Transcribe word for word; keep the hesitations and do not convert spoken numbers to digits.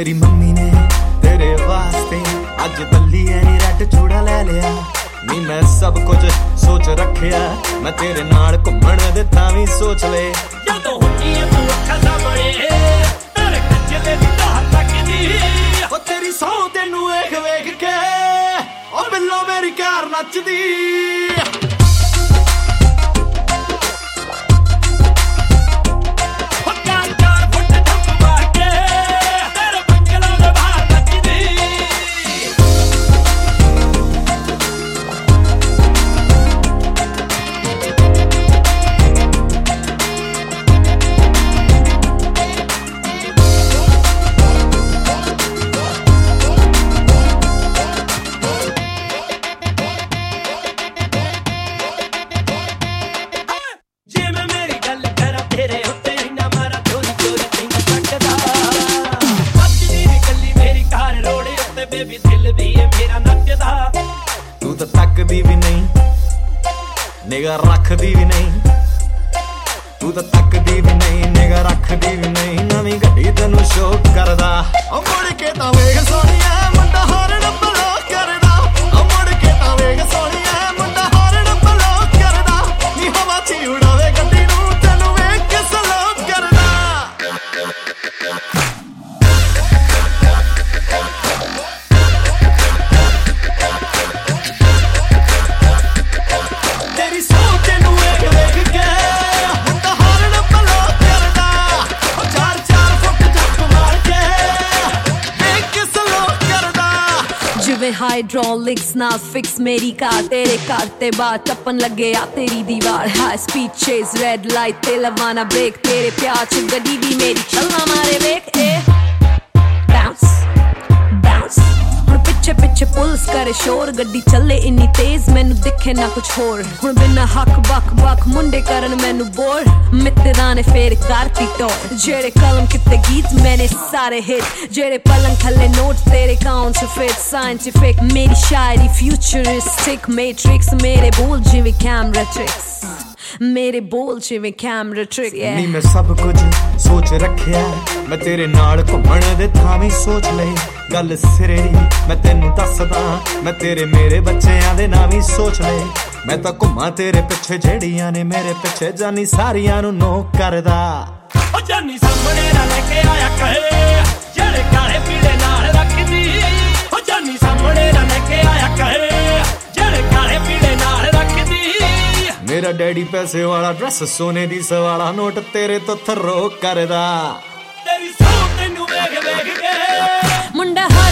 मेरी मम्मी ने तेरे वास्ते अज बल्ली नी रैड चूड़ा ले लिया नी मैं सब कुछ सोच रखिया मैं तेरे नाल घुमण दे तां वी सोच ले जदों हुंदी ऐ तूं अखां सामणे तेरे कच्चे दी धार लगदी ओ तेरी सौ तैनूं वेख वेख के ओ बिल्लो मेरी कार नचदी तू तो तकदी भी नहीं निगाह रखदी भी नहीं तू तो तकदी भी नहीं निगाह रखदी भी नहीं नवीं गड्डी तैनूं शौक करदा ओ मुड़ के तां वेख सोहणिया मुंडा हारन ब्लॉक करदा ओ मुड़ के तां वेख सोहणिया मुंडा हारन ब्लॉक करदा नी हवा च उड़ावे गड्डी नूं तैनूं वेख के सलोक करदा हाइड्रोलिक्स ना फिक्स मेरी कार तेरे कार ते बाद टप्पन लगे आ तेरी दीवार high speed chase red light ते लवाना ब्रेक तेरे प्यार च गड्डी दी मेरी चलना मारे वेख ए बाउंस बाउंस हुण पिछे पिछे पुलिस करे शोर गड्डी चले इन्नी तेज मैनू दिखे ना कुछ होर हुण बिना हक बक बक मुंडे करन मैनू बोर मित्तरां ने फेर करती टोर जेड़े कलम किते गीत मैंने सारे हिट जेड़े पलंग थले नोट तेरे काउंटरफिट साइंटिफिक मेरी शायरी फ्यूचरिस्टिक मैट्रिक्स मेरे बोल जिवें कैमरा ट्रिक्स मेरे बोल जिवें कैमरा ट्रिक नी मैं सब कुछ सोच रखिया मैं तेरे नाल घुमण दे थां वी सोच लई गल सिरे दी मैं तैनूं दसदा मैं तेरे मेरे बच्चेआं दे नां वी सोच लई मैं तां घुमां तेरे पिछे जेड़ियां ने मेरे पिछे जानी सारियां नूं नो करदा ओ जानी सामणे ना लेके आया कहे जेड़े काले पीले नाल रखदी ओ जानी सामणे ना लेके आया कहे जेड़े काले पीले नाल रखदी मेरा डैडी पैसे वाला ड्रेस सोने दी सवाला नोट तेरे तो थरो करदा तेरी सौ तैनूं वेख वेख के मुंडा